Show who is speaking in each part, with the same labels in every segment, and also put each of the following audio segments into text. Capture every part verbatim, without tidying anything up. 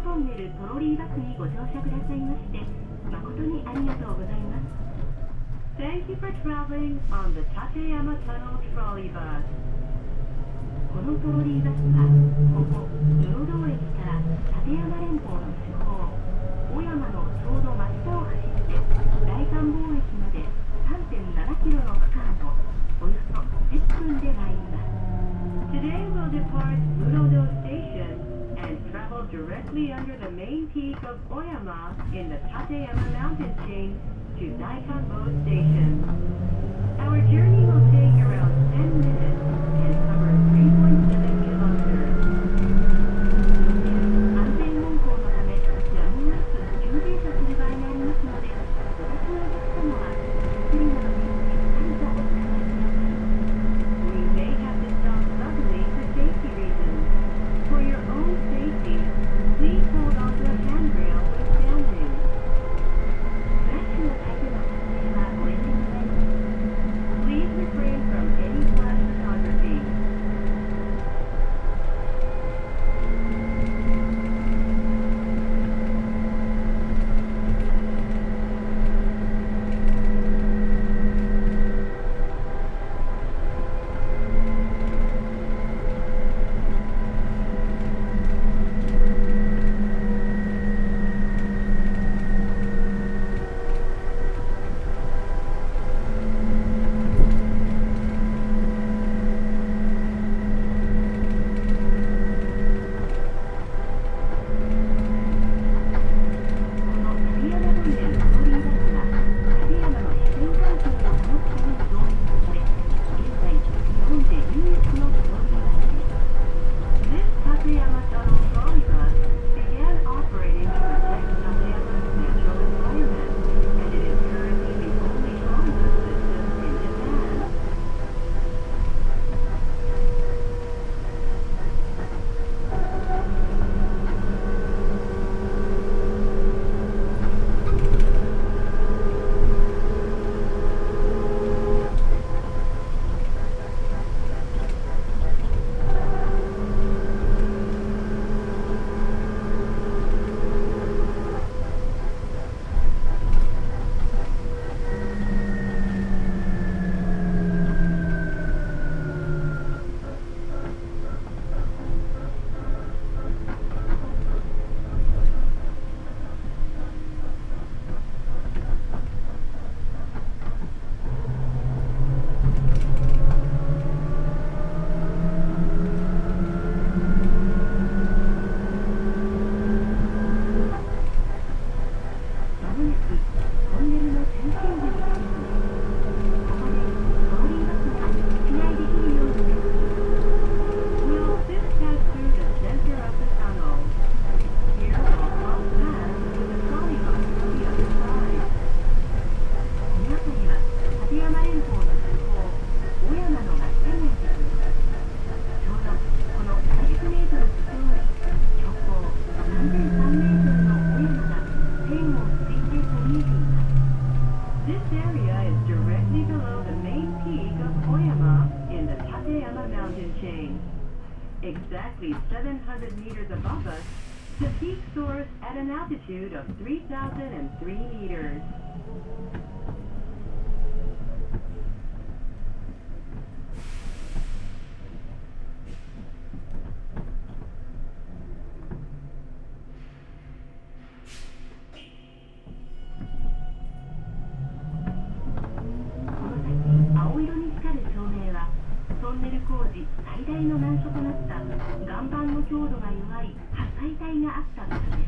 Speaker 1: トンネルトロリーバスにご乗車くださいまして誠にありがとうございます。 Thank you for traveling on the Tateyama Tunnel Trolley Bus. このトロリーバスはここ室堂駅から立山連峰の主峰小山のちょうど真下を走って大観峰駅まで さんてんななキロの区間をおよそじゅっぷんで参ります。 Today we'll depart Murodo Station and travel directly under the main peak of Oyama in the Tateyama mountain chain to Daikanbo Station. Our journey will take around ten minutes and cover three point seven kilometers. 安全運行のためやむなく急停車する場合がありますので、お立ちのお客様は作りなどにしっかりとお伝えください。 We may have to stop suddenly for safety reasons. For your own safety, please hold on to a handrail when standing. フラッシュのタイプの撮影はご遠慮ください。 Please refrain from any flash photography. Exactly seven hundred meters above us, the peak soars at an altitude of three thousand three meters. この先、青色に光る照明はトンネル工事最大の難所となった岩盤の強度が弱い破砕帯があった場所です。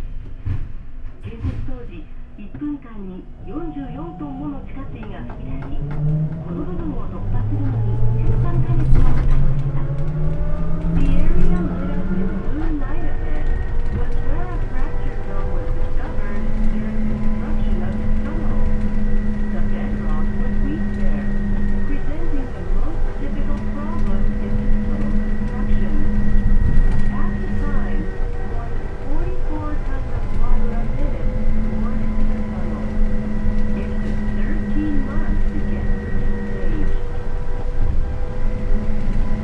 Speaker 1: 建設当時、いっぷんかんによんじゅうよんトンもの地下水が噴き出し、この部分を突破するのにじゅうさんかげつもかかりました。The area lit up in blue light ahead was where a fracture zone was discovered during construction of the tunnel. The bedrock was weak there, presenting the most difficult problem in this tunnel construction. At the time, more than forty-four tons of water a minute poured into the tunnel. It took thirteen months to get through this stage.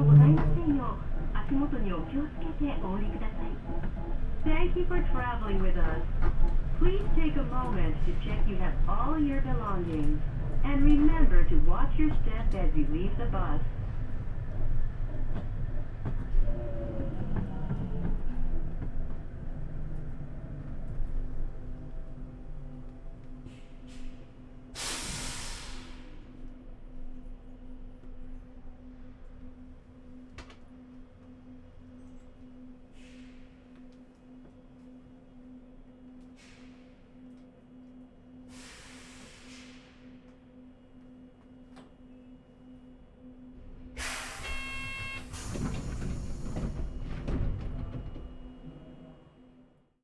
Speaker 1: ございませんよう、足元にお気をつけてお降りください。Thank you for traveling with us. Please take a moment to check you have all your belongings. And remember to watch your step as you leave the bus.